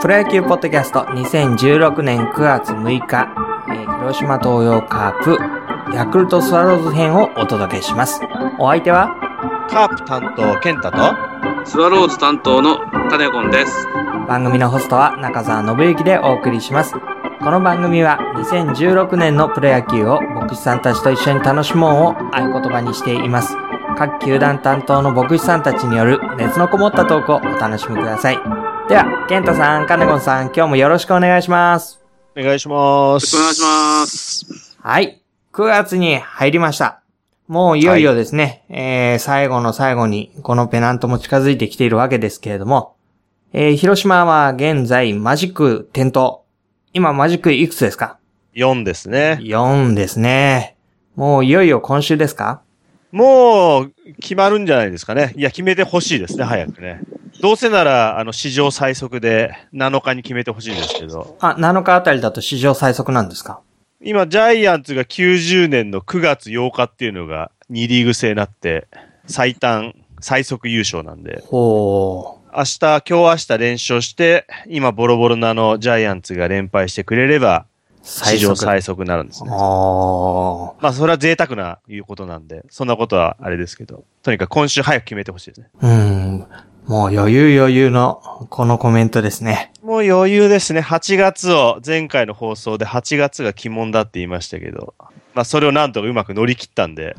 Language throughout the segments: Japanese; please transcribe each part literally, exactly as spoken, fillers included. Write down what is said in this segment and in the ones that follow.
プロ野球ポッドキャストにせんじゅうろくねんくがつむいか、えー、広島東洋カープヤクルトスワローズ編をお届けします。お相手はカープ担当健太とスワローズ担当のタネゴンです。 番組のホストは中澤信之でお送りします。この番組はにせんじゅうろくねんのプロ野球を牧師さんたちと一緒に楽しもうを合言葉にしています。各球団担当の牧師さんたちによる熱のこもったトークをお楽しみください。では、健太さん、カネゴンさん、今日もよろしくお願いします。 お願いします。 よろしくお願いします。 はい。くがつに入りました。もういよいよですね、はい、えー、最後の最後にこのペナントも近づいてきているわけですけれども、えー、広島は現在マジック点灯。今マジックいくつですか？ よんですね。 よんですね。もういよいよ今週ですか？ もう決まるんじゃないですかね。いや、決めてほしいですね、早くね。どうせなら、あの、史上最速でなのかに決めてほしいですけど。 あ、なのかあたりだと史上最速なんですか？ 今、ジャイアンツがきゅうじゅうねんのくがつようかっていうのがにリーグ制になって、最短、最速優勝なんで。 ほう。 明日、今日明日連勝して、今ボロボロなのジャイアンツが連敗してくれれば、史上最速になるんですね。 あまあ、それは贅沢ないうことなんで、そんなことはあれですけど、とにかく今週早く決めてほしいですね。 うん。もう余裕余裕のこのコメントですね。 もう余裕ですね。はちがつを、前回の放送ではちがつが鬼門だって言いましたけど、まあそれをなんとかうまく乗り切ったんで、 うん。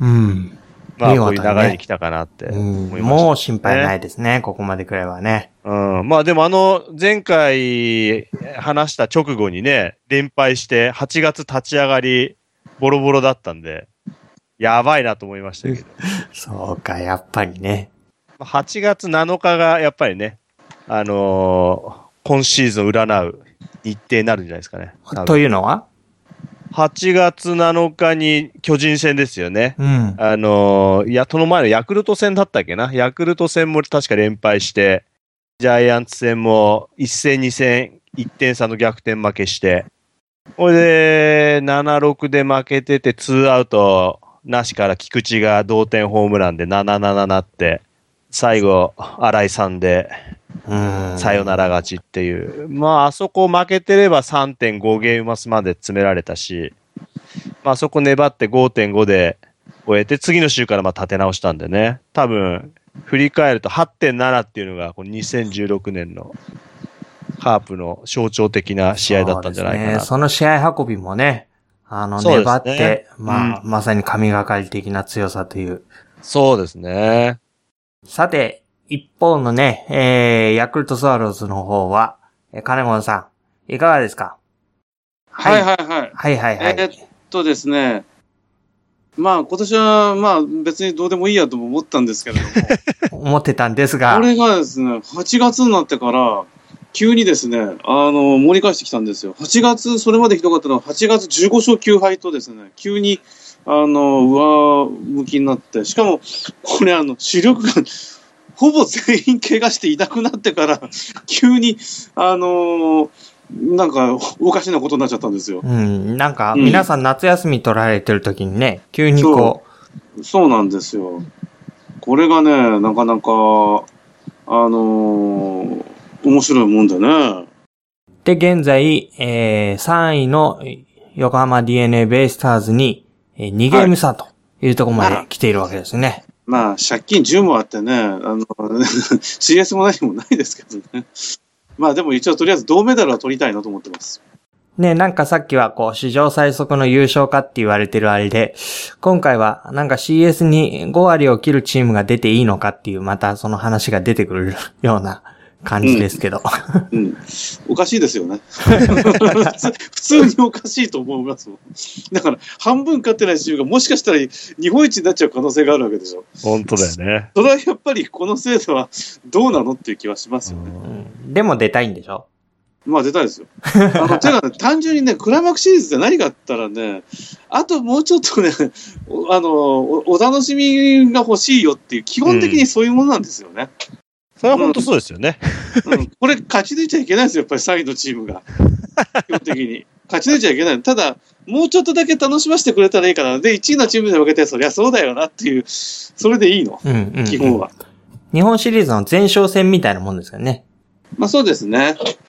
まあこういう流れに来たかなって思いました、ね。 うん、もう心配ないですね、ここまでくらいはね。 うん。まあでもあの、前回話した直後にね、連敗してはちがつ立ち上がり、ボロボロだったんで、やばいなと思いましたけど。 そうか、やっぱりね。 はちがつなのかがやっぱりね、あのー、今シーズンを占う日程になるんじゃないですかね。 というのははちがつなのかに巨人戦ですよね。 うん。 あのー、いや、その前のヤクルト戦だったっけな。ヤクルト戦も確か連敗して、ジャイアンツ戦もいっ戦に戦いってん差の逆転負けして、これでななろくで負けててツーアウトなしから菊池が同点ホームランでなななななって、最後、新井さんで、サヨナラ勝ちっていう。まあ、あそこ負けてれば さんてんご ゲームマスまで詰められたし、まあ、あそこ粘って ごてんご で終えて、次の週からまあ立て直したんでね。多分、振り返ると はってんなな っていうのが、このにせんじゅうろくねんのカープの象徴的な試合だったんじゃないかな。そうですね。 その試合運びもね、あの、粘って、ね、まあ、うん、まさに神がかり的な強さという。 そうですね。 さて、一方のね、えー、ヤクルトスワローズの方は、えー、金本さん、いかがですか？ はいはいはい。 はいはいはい。 えー、っとですね、まあ今年はまあ別にどうでもいいやとも思ったんですけれども。 思ってたんですが。 これがですね、はちがつになってから、急にですね、あの、盛り返してきたんですよ。はちがつ、それまでひどかったのははちがつじゅうごしょうきゅうはいとですね、急に、あの、上向きになって、しかも、これあの、主力が、ほぼ全員怪我していなくなってから、急に、あのー、なんか、おかしなことになっちゃったんですよ。 うん、なんか、皆さん夏休み取られてる時にね、うん、急にこう。そうなんですよ。これがね、なかなか、あのー、面白いもんでね。 で、現在、えー、さんいの横浜 ディーエヌエー ベイスターズににゲーム差というところまで来ているわけですね。はいまあ、借金じゅうもあってね、あの、シーエス も何もないですけどね。まあでも一応とりあえず銅メダルは取りたいなと思ってます。 ね、なんかさっきはこう、史上最速の優勝かって言われてるあれで、今回はなんか シーエス にごわりを切るチームが出ていいのかっていう、またその話が出てくるような感じですけど。 うん。うん、おかしいですよね普通。普通におかしいと思いますもん。だから、半分勝ってないチームがもしかしたら日本一になっちゃう可能性があるわけでしょ。 本当だよね。 それはやっぱりこの制度はどうなのっていう気はしますよね。 うん、でも出たいんでしょ？ まあ出たいですよ。あの、てかね、単純にね、クライマックスシリーズって何かあったらね、あともうちょっとね、あの、お、お楽しみが欲しいよっていう、基本的にそういうものなんですよね。うんそれは本当そうですよね、 うんうん。これ勝ち抜いちゃいけないですよ、やっぱりさんいのチームが。基本的に。勝ち抜いちゃいけない。ただ、もうちょっとだけ楽しませてくれたらいいかな。で、いちいのチームで負けて、そりゃそうだよなっていう、それでいいの。 うんうんうん、 基本は。 日本シリーズの前哨戦みたいなもんですよね。 まあそうですね。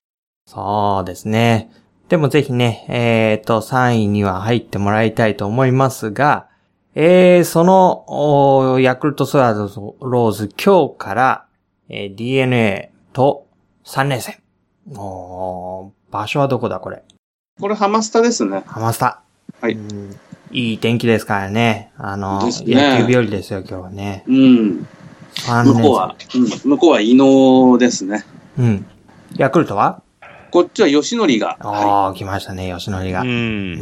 そうですね。でもぜひね、えっと、さんいには入ってもらいたいと思いますが、えー、その、ヤクルトスワローズ今日から、えー、ディーエヌエー とさん連戦。お場所はどこだこれ。 これハマスタですね。 ハマスタ。 はい。 うん、いい天気ですからね。あの、 ね、 野球日和ですよ、今日はね。 うん。向こうは、うん、向こうは伊能ですね。 うん。ヤクルトはこっちは吉典が。 ああ、 はい、 来ましたね、吉典が。 うん。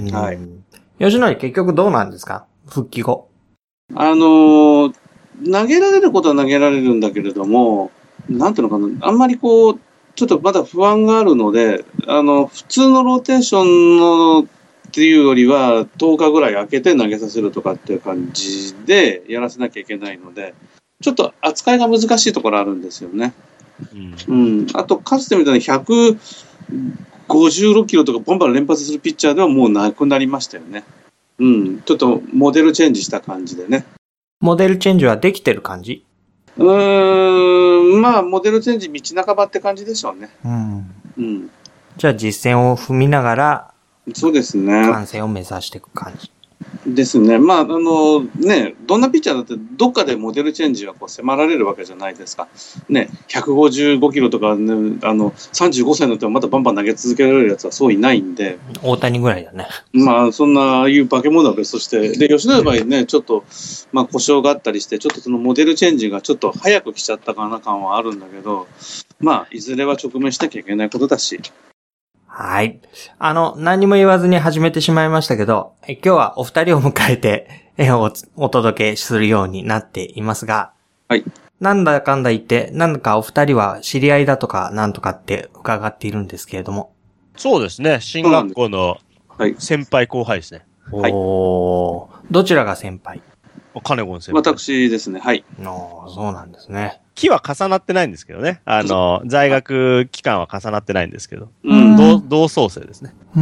はい。 吉典結局どうなんですか復帰後。 あのー、投げられることは投げられるんだけれども、なんていうのかな、あんまりこう、ちょっとまだ不安があるので、あの、普通のローテーションのっていうよりは、とおかぐらい空けて投げさせるとかっていう感じでやらせなきゃいけないので、ちょっと扱いが難しいところあるんですよね。うん。うん、あと、かつてみたいにひゃくごじゅうろくキロとかバンバン連発するピッチャーではもうなくなりましたよね。うん。ちょっとモデルチェンジした感じでね。 モデルチェンジはできてる感じ？ うーん、まあ、モデルチェンジ道半ばって感じでしょうね。 うん。 うん。 じゃあ実践を踏みながら、 そうですね。 完成を目指していく感じ。 ですね。まあ、あの、ね、どんなピッチャーだってどっかでモデルチェンジはこう迫られるわけじゃないですか。ね、ひゃくごじゅうごキロとか、ね、あの、さんじゅうごさいになってもまだバンバン投げ続けられるやつはそういないんで。 大谷ぐらいだね。 まあ、そんな、ああいう化け物は別として。で、吉野の場合ね、ちょっと、まあ、故障があったりして、ちょっとそのモデルチェンジがちょっと早く来ちゃったかな感はあるんだけど、まあ、いずれは直面しなきゃいけないことだし。 はい。あの、何も言わずに始めてしまいましたけど、え今日はお二人を迎えてえお、お届けするようになっていますが、 はい。 なんだかんだ言って、なんかお二人は知り合いだとかなんとかって伺っているんですけれども。 そうですね。進学校の先輩後輩ですね。 はい。おー、どちらが先輩？ カネゴン先輩。 私ですね。はい。 おー、そうなんですね。 期は重なってないんですけどね。あの、在学期間は重なってないんですけど。 うん。 同、同窓生ですね。 うん。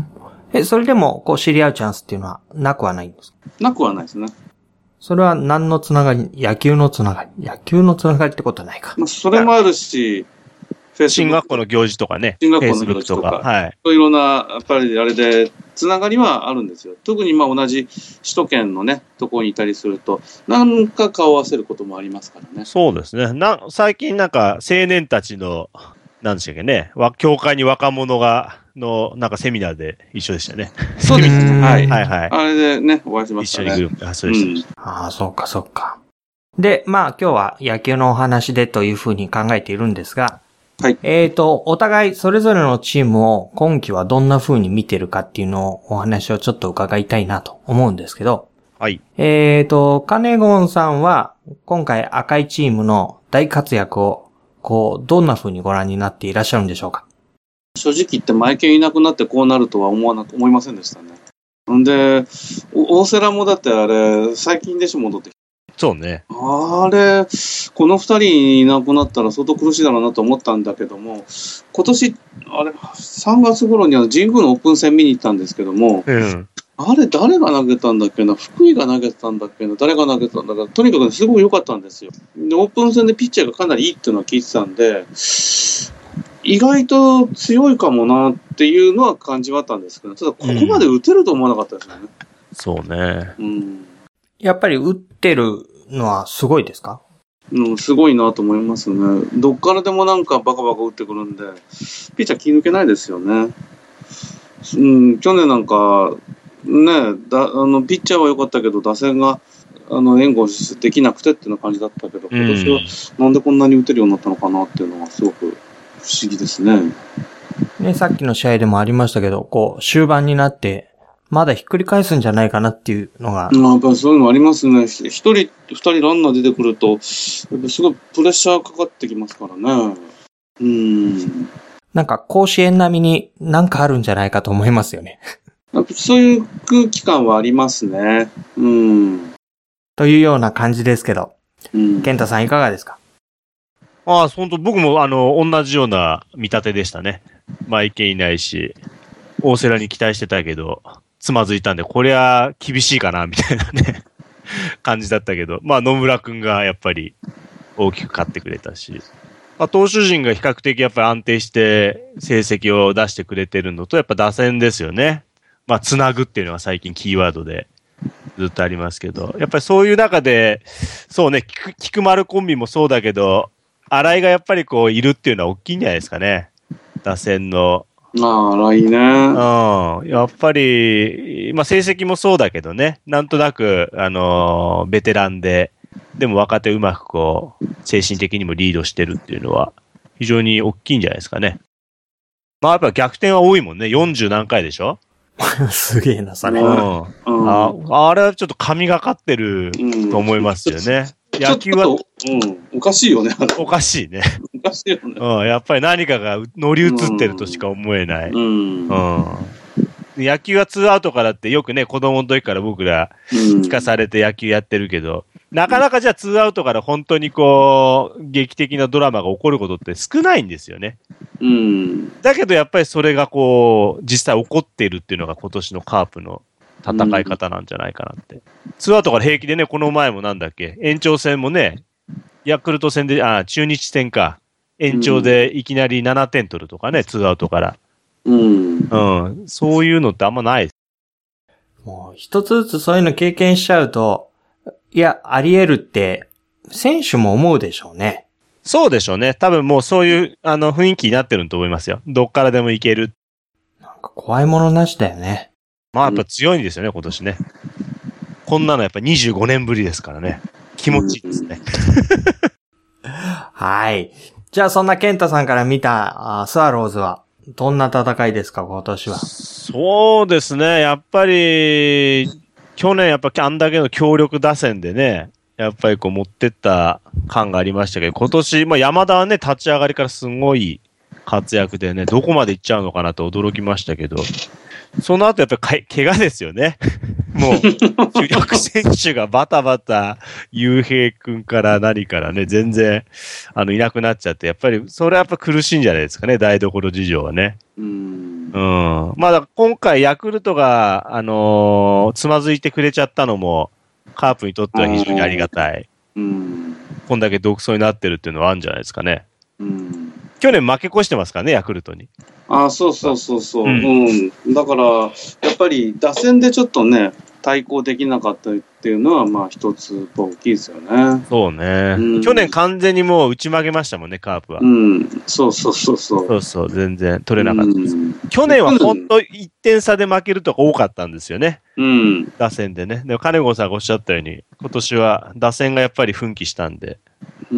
え、それでも、こう、知り合うチャンスっていうのはなくはないんですか？ なくはないですね。 それは何のつながり？野球のつながり？野球のつながりってことはないか。 まあ、それもあるし、 進学校の行事とかね。 進学校の行事とか。はい。いろんな、やっぱりあれで、つながりはあるんですよ。特にまあ同じ首都圏のね、ところにいたりすると、なんか顔を合わせることもありますからね。 そうですね。な、最近なんか青年たちの、なんでしたっけね、わ教会に若者が、の、なんかセミナーで一緒でしたね。 そうですね。はい。 はいはい。 あれでね、お会いしましたね。 一緒にグループ、あ、そうでした。 うん、ああ、そうかそうか。で、まあ今日は野球のお話でというふうに考えているんですが、 はい。 えっと、お互いそれぞれのチームを今季はどんな風に見てるかっていうのをお話をちょっと伺いたいなと思うんですけど。 はい。 えっと、カネゴンさんは今回赤いチームの大活躍をこう、どんな風にご覧になっていらっしゃるんでしょうか？ 正直言ってマイケンいなくなってこうなるとは思わな、思いませんでしたね。んで、大瀬良もだってあれ、最近でしょ、戻ってきて。 そうね。 あれ、この二人いなくなったら相当苦しいだろうなと思ったんだけども、今年、あれ、さんがつ頃には神宮のオープン戦見に行ったんですけども、 うん。 あれ、誰が投げたんだっけな、福井が投げたんだっけな、誰が投げたんだか、とにかくすごい良かったんですよ。で、オープン戦でピッチャーがかなりいいっていうのは聞いてたんで、意外と強いかもなっていうのは感じはあったんですけど、ただここまで打てると思わなかったですよね。 うん、そうね。 うん。 やっぱり打ってるのはすごいですか？ うん、すごいなと思いますね。どっからでもなんかバカバカ打ってくるんで、ピッチャー気抜けないですよね。うん、去年なんか、ね、だあのピッチャーは良かったけど、打線があの援護できなくてっていうような感じだったけど、今年はなんでこんなに打てるようになったのかなっていうのがすごく不思議ですね。 ね、さっきの試合でもありましたけど、こう、終盤になって、まだひっくり返すんじゃないかなっていうのが。 まあ、やっぱりそういうのありますね。一人、二人ランナー出てくると、やっぱすごいプレッシャーかかってきますからね。うん。 なんか甲子園並みになんかあるんじゃないかと思いますよね。 そういう空気感はありますね。うん。 というような感じですけど。 うん。 健太さんいかがですか？ ああ、本当僕もあの、同じような見立てでしたね。マイケンいないし、大瀬良に期待してたけど、つまずいたんで、これは厳しいかな、みたいなね、感じだったけど、まあ野村くんがやっぱり大きく勝ってくれたし、 まあ、投手陣が比較的やっぱり安定して成績を出してくれてるのと、やっぱ打線ですよね。まあ、つなぐっていうのが最近キーワードでずっとありますけど、やっぱりそういう中で、そうね、菊菊丸コンビもそうだけど、新井がやっぱりこういるっていうのは大きいんじゃないですかね。打線の。 まあ、荒井ね。 うん。やっぱり、まあ成績もそうだけどね、なんとなく、あのーベテランで、でも若手うまくこう、精神的にもリードしてるっていうのは、非常に大きいんじゃないですかね。まあやっぱ逆転は多いもんね。よんじゅう何回でしょ？ すげえな、それ。 ううんん。あ、あれはちょっと神がかってると思いますよね。野球はちょっと、うん、おかしいよね。 おかしいね。 おかしいよね。 うん。やっぱり何かが乗り移ってるとしか思えない。 うん。 うん。野球はツーアウトからってよくね、子供の時から僕ら聞かされて野球やってるけど、なかなかじゃあツーアウトから本当にこう、劇的なドラマが起こることって少ないんですよね。 うん。 だけどやっぱりそれがこう、実際起こっているっていうのが今年のカープの戦い方なんじゃないかなって。うん、ツーアウトから平気でね、この前もなんだっけ、延長戦もね、ヤクルト戦で、あ、中日戦か、延長でいきなりななてん取るとかね、ツーアウトから。 うん。 うん。そういうのってあんまないです。 もう一つずつそういうの経験しちゃうと、いや、あり得るって、選手も思うでしょうね。 そうでしょうね。多分もうそういう、あの、雰囲気になってると思いますよ。どっからでも行ける。 なんか怖いものなしだよね。 まあやっぱ強いんですよね、今年ね。こんなのやっぱにじゅうごねんぶりですからね。気持ちいいですね。 はい。じゃあそんな健太さんから見たあスワローズは、どんな戦いですか、今年は。 そうですね。やっぱり、去年やっぱあんだけの強力打線でね、やっぱりこう持ってった感がありましたけど、今年、まあ山田はね、立ち上がりからすごい活躍でね、どこまで行っちゃうのかなと驚きましたけど、その後やっぱり怪我ですよね。もう、主力選手がバタバタ、雄平君から何からね、全然、あの、いなくなっちゃって、やっぱり、それはやっぱ苦しいんじゃないですかね、台所事情はね。 うん。 うん。まあ、だから今回、ヤクルトが、あのーつまずいてくれちゃったのも、カープにとっては非常にありがたい。 うん。 こんだけ独走になってるっていうのはあるんじゃないですかね。 うん。 去年負け越してますからね、ヤクルトに。 ああ、そうそうそうそう。 ううんん。だから、やっぱり打線でちょっとね、対抗できなかったっていうのは、まあ一つ大きいですよね。 そうね、 うん。 去年完全にもう打ち負けましたもんね、カープは。 うん。そうそうそうそう。 そうそう、全然取れなかったです。 うん、 去年は本当いってん差で負けるとか多かったんですよね。 うん。 打線でね。でも金子さんがおっしゃったように、今年は打線がやっぱり奮起したんで、 うん。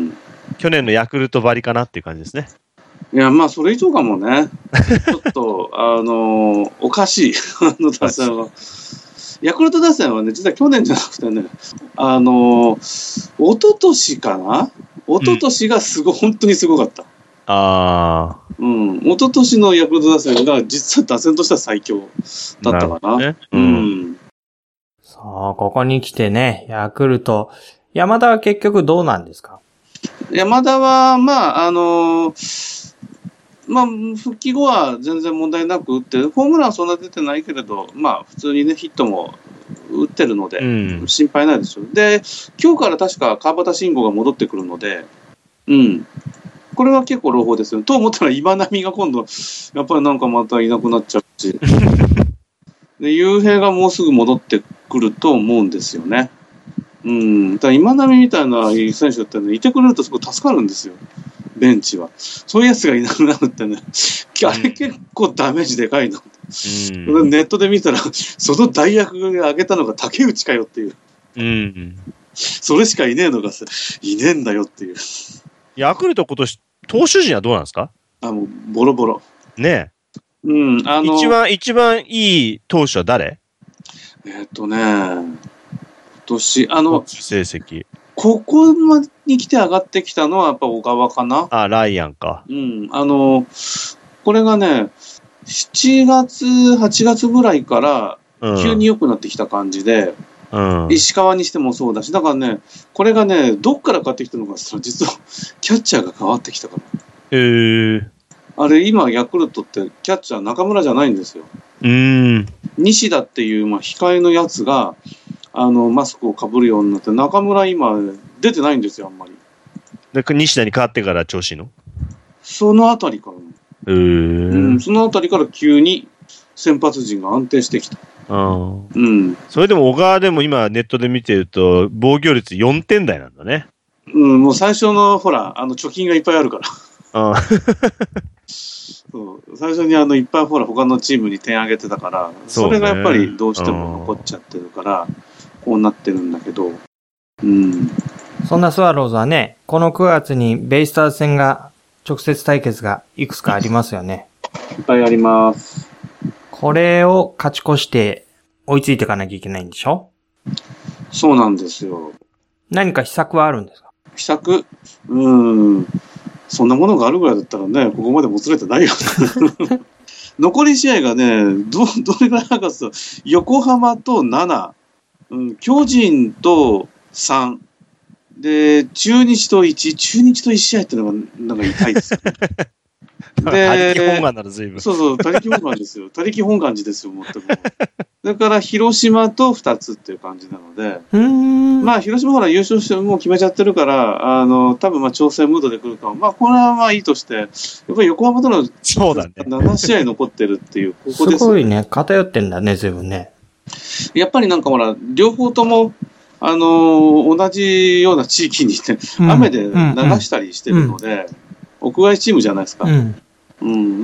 去年のヤクルトばりかなっていう感じですね。 いや、まあ、それ以上かもね。ちょっと、あのー、おかしい。あの打線は。ヤクルト打線はね、実は去年じゃなくてね、あのー、一昨年かな一昨年がすご、うん、本当にすごかった。 ああ。 うん。一昨年のヤクルト打線が実は打線としては最強だったかな。 ね、 うん。うん。 そう、ここに来てね、ヤクルト、山田は結局どうなんですか？ 山田は、まあ、あのー、まあ、復帰後は全然問題なく打って、ホームランはそんな出てないけれど、まあ、普通にね、ヒットも打ってるので、うん、心配ないですよ。で、今日から確か川端慎吾が戻ってくるので、うん。これは結構朗報ですよ。と思ったら今波が今度、やっぱりなんかまたいなくなっちゃうし。で、雄平がもうすぐ戻ってくると思うんですよね。うん。だから今波みたいな選手ってね、いてくれるとすごい助かるんですよ。ベンチは。そういうやつがいなくなるってね、あれ結構ダメージでかいの。うん、ネットで見たら、その代役が挙げたのが竹内かよっていう。 うん。 それしかいねえのがさ、いねえんだよっていう。 ヤクルト今年、投手陣はどうなんですか？ あ、もう、ボロボロ。 ねえ。うん、あの。 一番、一番いい投手は誰？ えっとね、今年、あの、 成績。 ここに来て上がってきたのはやっぱ小川かな。 あ、ライアンか。 うん。あの、これがね、しちがつ、はちがつぐらいから急に良くなってきた感じで、うん、石川にしてもそうだし、だからね、これがね、どっから変わってきたのかって言ったら、実はキャッチャーが変わってきたから。 へー。 あれ、今、ヤクルトってキャッチャー中村じゃないんですよ。 うん。 西田っていう、まあ、控えのやつが、あの、マスクをかぶるようになって、中村今、出てないんですよ、あんまり。 で西田に変わってから調子いいの？ そのあたりから、 うーん、 うん、そのあたりから急に先発陣が安定してきた。 あうん。 それでも小川でも今ネットで見てると防御率よんてん台なんだね。 うん、もう最初のほら、あの貯金がいっぱいあるから。 あそう最初にあのいっぱいほら他のチームに点上げてたから、そ,、 そうね、 れがやっぱりどうしても残っちゃってるから、こうなってるんだけど、うん。 そんなスワローズはね、このくがつにベイスターズ戦が直接対決がいくつかありますよね。 いっぱいあります。これを勝ち越して追いついていかなきゃいけないんでしょ？ そうなんですよ。 何か秘策はあるんですか？ 秘策？うーん。そんなものがあるぐらいだったらね、ここまでもつれてないよ。残り試合がね、ど、どれぐらいあるかというと、横浜となな、うん、巨人とさん、で、中日といち、中日といち試合っていうのが、なんか痛いですよね。 で、他力本願なら随分。 そうそう、他力本願ですよ。他力本願寺ですよ、もっとも。だから広島とふたつっていう感じなので、 うーんまあ広島ほら優勝してもう決めちゃってるから、あの、多分まあ調整ムードで来るかも。まあこれはまあいいとして、やっぱり横浜とのそうだね。 なな試合残ってるっていう、ここですよね。 すごいね、偏ってんだね、随分ね。 やっぱりなんかほら、両方とも、あのー、同じような地域にね、うん、雨で流したりしてるので、うんうん、屋外チームじゃないですか。うん。うん。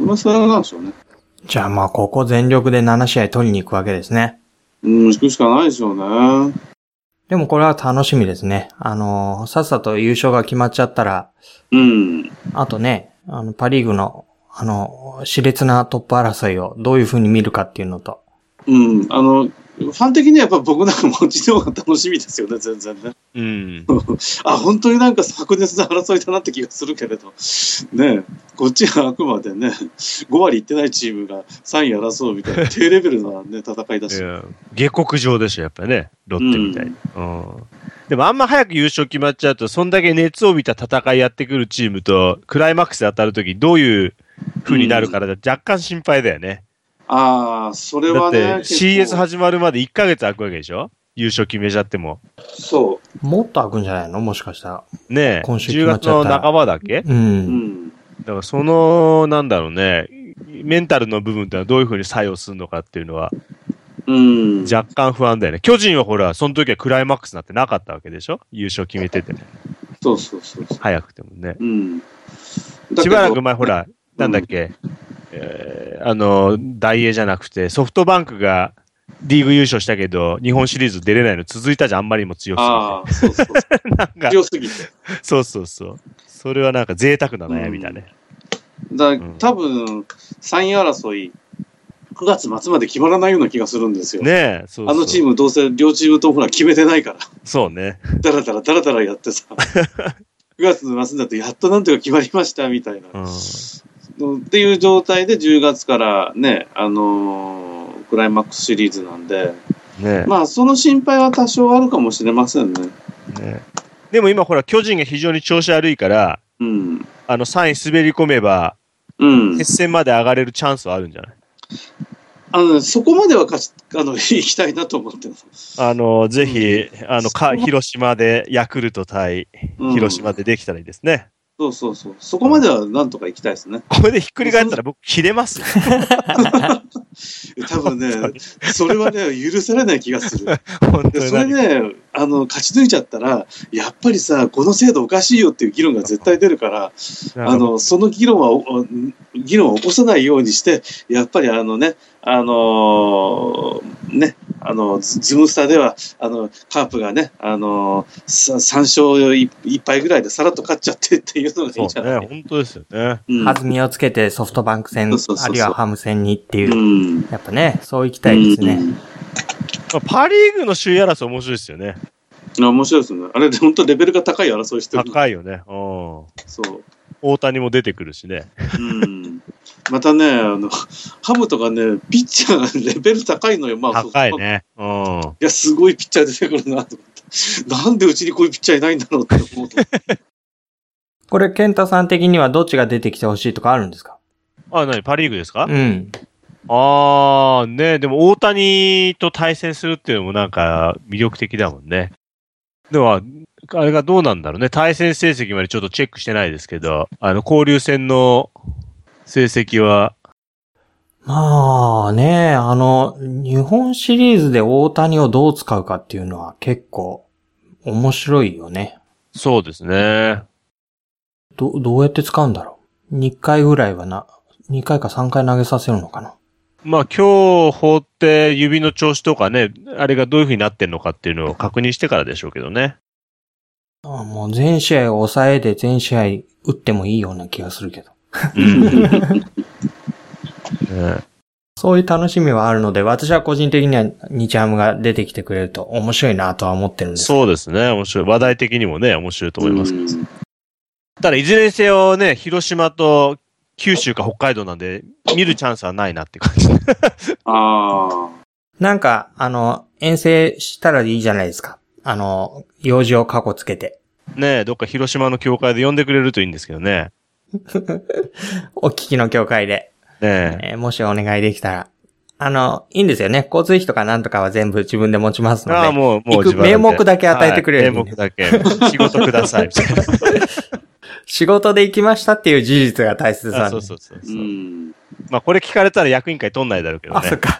まあ、それはなんでしょうね。 じゃあまあ、ここ全力でなな試合取りに行くわけですね。 うん、行くしかないでしょうね。 でもこれは楽しみですね。あのー、さっさと優勝が決まっちゃったら、 うん。 あとね、あの、パリーグの、あの、熾烈なトップ争いをどういう風に見るかっていうのと。 うん、あの、ファン的にはやっぱ僕なんかもちの方が楽しみですよね、全然ね。 うん。 あ、本当になんか白熱な争いだなって気がするけれど。ねこっちはあくまでね、ご割いってないチームがさんい争うみたいな低レベルなね、戦いだし。 下克上でしょ、やっぱりね、ロッテみたいに。うん。うん、でもあんま早く優勝決まっちゃうと、そんだけ熱を帯びた戦いやってくるチームと、クライマックスで当たるときどういう風になるから若干心配だよね。 ああ、それはね。 だって シーエス 始まるまでいっかげつ空くわけでしょ？優勝決めちゃっても。 そう。 もっと空くんじゃないの？もしかしたら。 ねえ。 今週じゅうがつの半ばだっけ？ うん。 だからその、なんだろうね、メンタルの部分ってのはどういう風に作用するのかっていうのは、 うん。 若干不安だよね。巨人はほら、その時はクライマックスなんてなかったわけでしょ？優勝決めててね。 そうそうそうそう。 早くてもね。 うん。 しばらく前ほら、なんだっけ、うんえー、あの、大英じゃなくて、ソフトバンクがリーグ優勝したけど、日本シリーズ出れないの続いたじゃん、あんまりにも強すぎて。 ああ、そうそうそう。なんか強すぎて。 そうそうそう。それはなんか贅沢な悩みだね。 うん、だ、うん、多分、さんい争い、くがつ末まで決まらないような気がするんですよ。 ねえ、そうそう。 あのチームどうせ両チームともほら決めてないから。 そうね。 だらだらだらだらやってさ。くがつの末になってやっとなんとか決まりましたみたいな。うんっていう状態でじゅうがつからね、あのー、クライマックスシリーズなんで、ね、まあその心配は多少あるかもしれませんね。 ねでも今ほら巨人が非常に調子悪いから、 うん、 あのさんい滑り込めば、 うん、 決戦まで上がれるチャンスはあるんじゃない？ あの、ね、そこまではかしあの行きたいなと思ってます。 あのぜひ、うん、あのか広島でヤクルト対広島でできたらいいですね。 そうそうそう。そこまではなんとか行きたいですね。 これでひっくり返ったら僕切れますよ。 多分ね、それはね、許されない気がする。 本当にそれね、あの、勝ち抜いちゃったら、やっぱりさ、この制度おかしいよっていう議論が絶対出るから、あの、その議論は、議論を起こさないようにして、やっぱりあのね、あのー、ね、あの、ズムスターでは、あの、カープがね、あの、さん勝いっぱいぐらいでさらっと勝っちゃってっていうのがいいんじゃない？ そうね、本当ですよね。 うん、弾みをつけてソフトバンク戦、 そうそうそうそう、 あるいはハム戦にっていう、 うん、 やっぱね、そう行きたいですね。うんパリーグの首位争い面白いですよね。 面白いですね。あれで本当レベルが高い争いしてる。 高いよね。うん。 そう。 大谷も出てくるしね。 うん。またね、あの、ハムとかね、ピッチャーがレベル高いのよ。まあ、 高いね。うん。 いや、すごいピッチャー出てくるなと思って。なんでうちにこういうピッチャーいないんだろうって思うと。 これ、ケンタさん的にはどっちが出てきてほしいとかあるんですか？ あ、何パリーグですか？ うん。 あー、ね、でも大谷と対戦するっていうのもなんか魅力的だもんね。でも、 あれがどうなんだろうね。対戦成績までちょっとチェックしてないですけど、あの、交流戦の成績は。 まあね、あの、日本シリーズで大谷をどう使うかっていうのは結構面白いよね。 そうですね。 ど、どうやって使うんだろう。にかいぐらいはな、にかいかさんかい投げさせるのかな。 まあ今日放って指の調子とかね、あれがどういう風になってんのかっていうのを確認してからでしょうけどね。 ああ、もう全試合抑えで全試合打ってもいいような気がするけど。 うんね、 そういう楽しみはあるので、私は個人的には日ハムが出てきてくれると面白いなとは思ってるんですけど。 そうですね。面白い。話題的にもね、面白いと思いますけど。ただいずれにせよね、広島と九州か北海道なんで、見るチャンスはないなって感じ。 ああ。 なんか、あの、遠征したらいいじゃないですか。あの、用事を過去つけて。 ねえ、どっか広島の教会で呼んでくれるといいんですけどね。 お聞きの教会で。 ねえ。 えーもしお願いできたら。あの、いいんですよね。交通費とかなんとかは全部自分で持ちますので。 ああ、もう、もう行く自分で名目だけ与えてくれる、 はい、名目だけ。仕事ください。みたいな仕事で行きましたっていう事実が大切なんで。 あそうそうそうそう。 うん。 まあ、これ聞かれたら役員会取んないだろうけどね。 あ、そっか。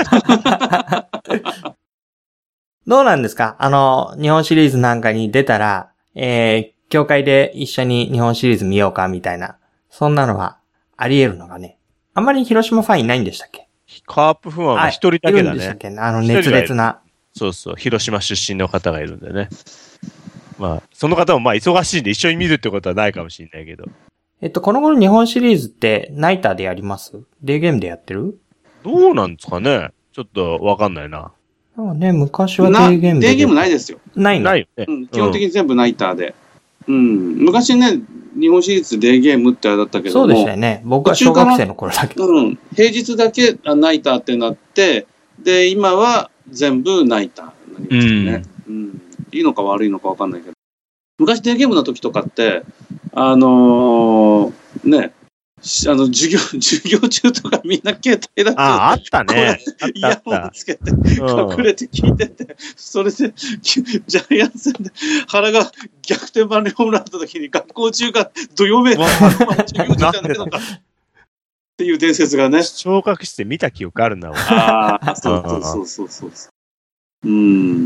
どうなんですか？あの、日本シリーズなんかに出たら、えー、協会で一緒に日本シリーズ見ようかみたいな。そんなのはあり得るのがね。あんまり広島ファンいないんでしたっけ？ カープファンは一人だけだいるんでしたっね。 け？あの、熱烈な。 そうそう。広島出身の方がいるんでね。まあ、その方もまあ忙しいんで一緒に見るってことはないかもしれないけど。 えっと、この頃日本シリーズってナイターでやります？デーゲームでやってる？ どうなんですかね？ちょっとわかんないな。 なんかね、昔はデなーゲームで。 デーゲームないですよ。 ないの？ ないよね。 うん、基本的に全部ナイターで。うん。昔ね、日本シリーズデーゲームってあれだったけどそうも。 でしたよね。僕は小学生の頃だけど。 うん。平日だけあナイターってなって、で、今は全部ナイターになりましたね。うん。うん、いいのか悪いのかわかんないけど。昔デーゲームの時とかって、あのー、ね、あの、授業、授業中とかみんな携帯だけああ、あったね。 イヤホンつけて、 うん隠れて聞いてて、それで、ジャイアンツ戦で原が逆転満塁ホームランだった時に学校中がどよめいて、授業中じゃないのかっていう伝説がね。 昇格して見た記憶あるな。 ああ、そうそうそうそうそう。うん。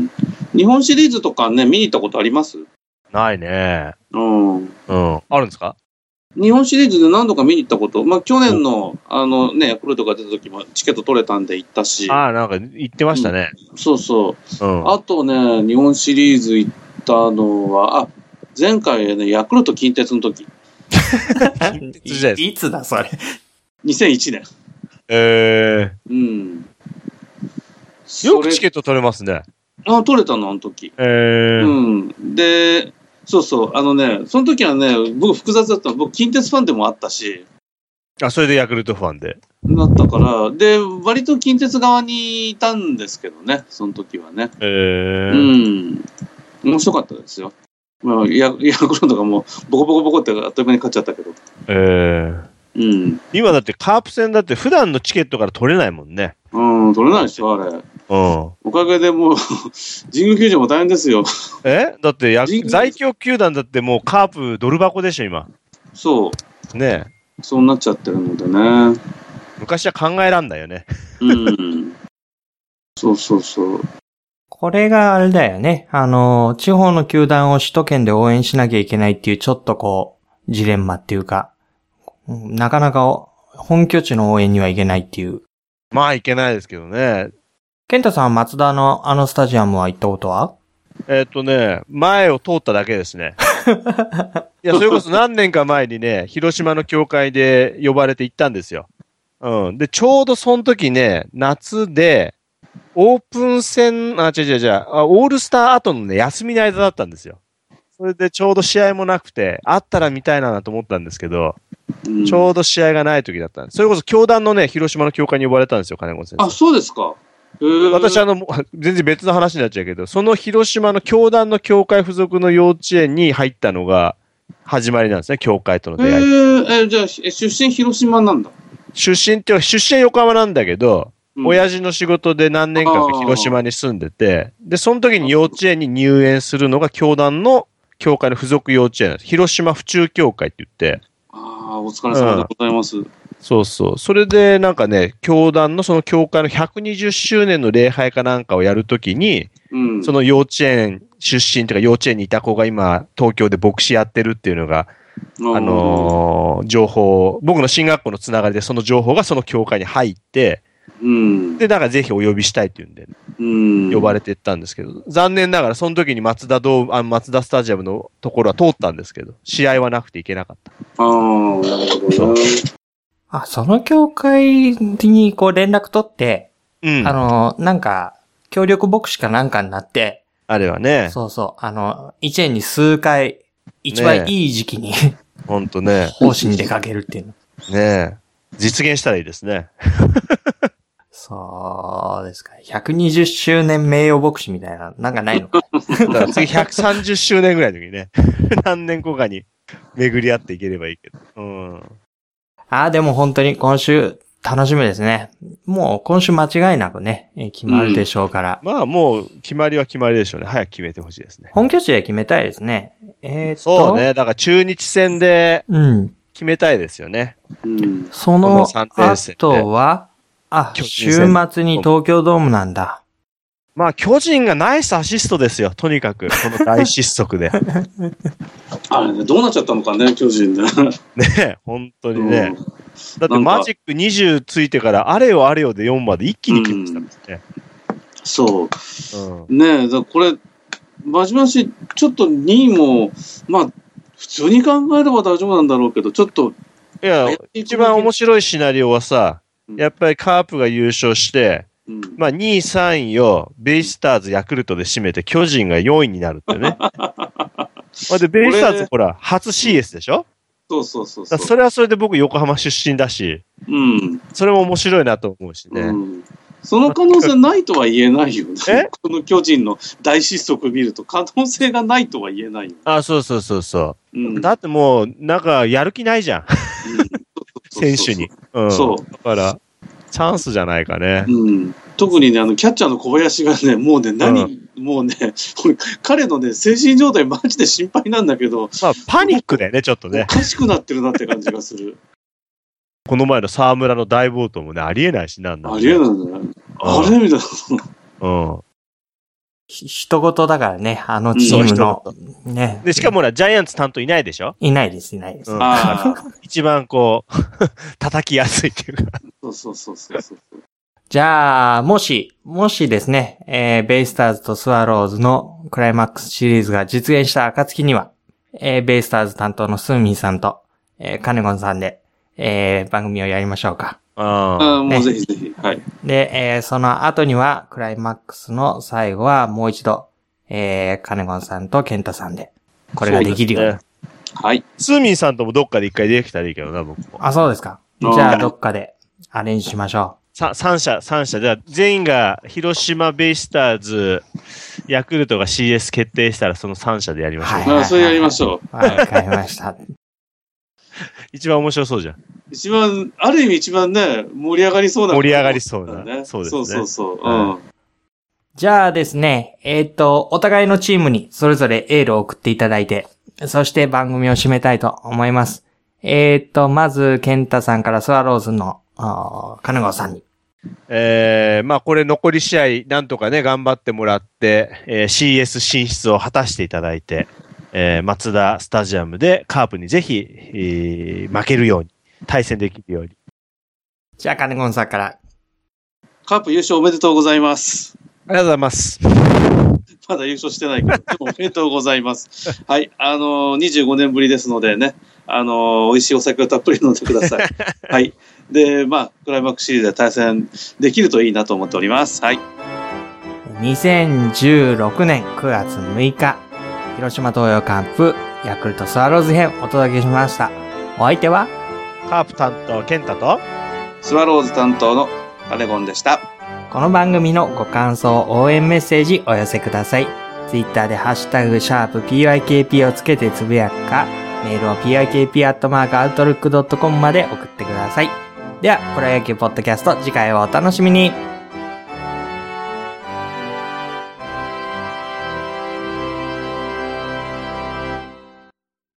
日本シリーズとかね、見に行ったことあります？ ないね。 うん。 うん。あるんですか？ 日本シリーズで何度か見に行ったこと、まあ去年の、あのね、ヤクルトが出た時もチケット取れたんで行ったし。 ああ、なんか言ってましたね。 うん、そうそう。 うん。 あとね、日本シリーズ行ったのは、あ、前回ね、ヤクルト近鉄の時。 い, いつだ、それ。 にせんいちねん。 えー。うん。 よくチケット取れますね。 あ、取れたの、あの時。 えー。 うん。で、そうそう、あのね、その時はね、僕複雑だったの。僕、近鉄ファンでもあったし。 あ、それでヤクルトファンで。 だったから、で、割と近鉄側にいたんですけどね、その時はね。 えー。 うん。面白かったですよ。まあ、ヤ, ヤクルトがもう、ボコボコボコってあっという間に勝っちゃったけど。 えー。 うん。 今だってカープ戦だって普段のチケットから取れないもんね。 うん、取れないでしょ、あれ。 うん。 おかげでもう、神宮球場も大変ですよ。 えだってや、在京球団だってもうカープドル箱でしょ、今。 そう。 ねえ。 そうなっちゃってるのでね。 昔は考えらんだよね。 うん。そうそうそう。 これがあれだよね。あの、地方の球団を首都圏で応援しなきゃいけないっていうちょっとこう、ジレンマっていうか、なかなか本拠地の応援には行けないっていう。 まあいけないですけどね。 健太さんは松田のあのスタジアムは行ったことは？ えっとね、前を通っただけですね。いや、それこそ何年か前にね、広島の教会で呼ばれて行ったんですよ。うん。で、ちょうどその時ね、夏で、オープン戦、あ、違う違う違う、あオールスター後のね、休みの間だったんですよ。それでちょうど試合もなくて、あったら見たいなと思ったんですけど、うん、ちょうど試合がない時だったんです。それこそ教団のね、広島の教会に呼ばれたんですよ、金子先生。 あ、そうですか。 私、あの、全然別の話になっちゃうけど、その広島の教団の教会付属の幼稚園に入ったのが始まりなんですね、教会との出会い。 えー、えじゃあ、出身広島なんだ。 出身っていうか、出身は横浜なんだけど、うん、親父の仕事で何年間か広島に住んでて、で、その時に幼稚園に入園するのが教団の協会の付属幼稚園なんです。広島府中協会って言って。 ああ、お疲れ様でございます。うん、 そうそう。それでなんかね、教団のその協会のひゃくにじゅっしゅうねんの礼拝かなんかをやるときに、うん、その幼稚園出身というか幼稚園にいた子が今東京で牧師やってるっていうのが、あのー、情報、僕の進学校のつながりでその情報がその協会に入って、うん、で、だからぜひお呼びしたいっていうんで、うん、呼ばれていったんですけど、残念ながらその時に松田ドーム、あ、松田スタジアムのところは通ったんですけど、試合はなくていけなかった。 ああ、なるほどね。 あ、その協会にこう連絡取って、うん、あの、なんか、協力牧師かなんかになって、 あれはね。 そうそう、あの、一年に数回、一番いい時期に、 ね、ほんとね。 奉仕に出かけるっていうの。 ねえ。実現したらいいですね。 そうですか。ひゃくにじゅっしゅうねん名誉牧師みたいな、なんかないのか。 だから次ひゃくさんじゅっしゅうねんぐらいの時にね、何年後かに巡り合っていければいいけど。うん。 ああ、でも本当に今週楽しみですね。もう今週間違いなくね、決まるでしょうから。 うん、まあもう決まりは決まりでしょうね。早く決めてほしいですね。 本拠地で決めたいですね。えー、っと。 そうね。だから中日戦で決めたいですよね。 うん。その後は、あ、週末に東京ドームなんだ。 まあ巨人がナイスアシストですよ。とにかく。この大失速で。 あれね、どうなっちゃったのかね、巨人ね。 ね、本当にね。うん、だってマジックにじゅうついてから、あれよあれよでよんまで一気に来ましたもんね。うん、 そう。うん、ねえ、だこれ、まじまじ、ちょっとにいも、まあ、普通に考えれば大丈夫なんだろうけど、ちょっと。 いや、一番面白いシナリオはさ、うん、やっぱりカープが優勝して、うん、まあにい、さんいをベイスターズ、ヤクルトで締めて、巨人がよんいになるってね。で、ベイスターズ、ほら、初 シーエス でしょ？ そうそうそうそう。 それはそれで僕、横浜出身だし、うん。それも面白いなと思うしね。うん、 その可能性ないとは言えないよね。この巨人の大失速見ると、可能性がないとは言えないよ、ね。 あ、そうそうそうそう。うん、だってもう、なんか、やる気ないじゃん。うん、選手に。うん。そう。だから、チャンスじゃないかね。 うん。特にね、あの、キャッチャーの小林がね、もうね、何、うん、もうね、彼のね、精神状態マジで心配なんだけど。 まあ、パニックだよね、ちょっとね。 おかしくなってるなって感じがする。 この前の沢村の大暴投もね、ありえないし、なんだ、ね。 ありえないんだね。あれみたいな。 うん。 人事だからね、あのチームの。 うん、ね。で、しかもね、ジャイアンツ担当いないでしょ？ いないです、いないです。うん、 あ一番こう、叩きやすいっていうか。 そうそうそうそうそう。 じゃあ、もし、もしですね、えー、ベイスターズとスワローズのクライマックスシリーズが実現した暁には、えー、ベイスターズ担当のスーミンさんと、えー、カネゴンさんで、えー、番組をやりましょうか。 ああ、ね、もうぜひぜひ。はい。 で、えー、その後には、クライマックスの最後はもう一度、えー、カネゴンさんとケンタさんで、これができるように。 ね、はい。 スーミンさんともどっかで一回できたらいいけどな、僕も。 あ、そうですか。じゃあ、どっかでアレンジしましょう。 さ、三社、三社。じゃあ、全員が、広島ベイスターズ、ヤクルトが シーエス 決定したら、その三社でやりましょう。 はいはいはい、あ、それやりましょう。わかりました。 一番面白そうじゃん。 一番、ある意味一番ね、盛り上がりそうな、 ね。盛り上がりそうな。そうですね。 そうそうそう。うん。 じゃあですね、えっと、お互いのチームにそれぞれエールを送っていただいて、そして番組を締めたいと思います。えっと、まず、ケンタさんからスワローズの、カネゴンさんに。 えー、まあこれ残り試合なんとかね頑張ってもらって、えー、シーエス 進出を果たしていただいて、えー、マツダスタジアムでカープにぜひ、えー、負けるように対戦できるように。 じゃあカネゴンさんから。 カープ優勝おめでとうございます。 ありがとうございます。 まだ優勝してないけど、でもおめでとうございます。はい、あのー、にじゅうごねんぶりですのでね、あのー、美味しいお酒をたっぷり飲んでください。はい。で、まあ、クライマックスシリーズで対戦できるといいなと思っております。はい。 にせんじゅうろくねんくがつむいか、広島東洋カープ、ヤクルトスワローズ編お届けしました。お相手は、 カープ担当、ケンタと、 スワローズ担当のカネゴンでした。 この番組のご感想、応援メッセージお寄せください。ツイッターでハッシュタグ、シャープ ピーワイケーピー をつけてつぶやくか、メールを ピーワイケーピー アットマーク アウトルック ドットコム まで送ってください。では、プロ野球ポッドキャスト、次回をお楽しみに。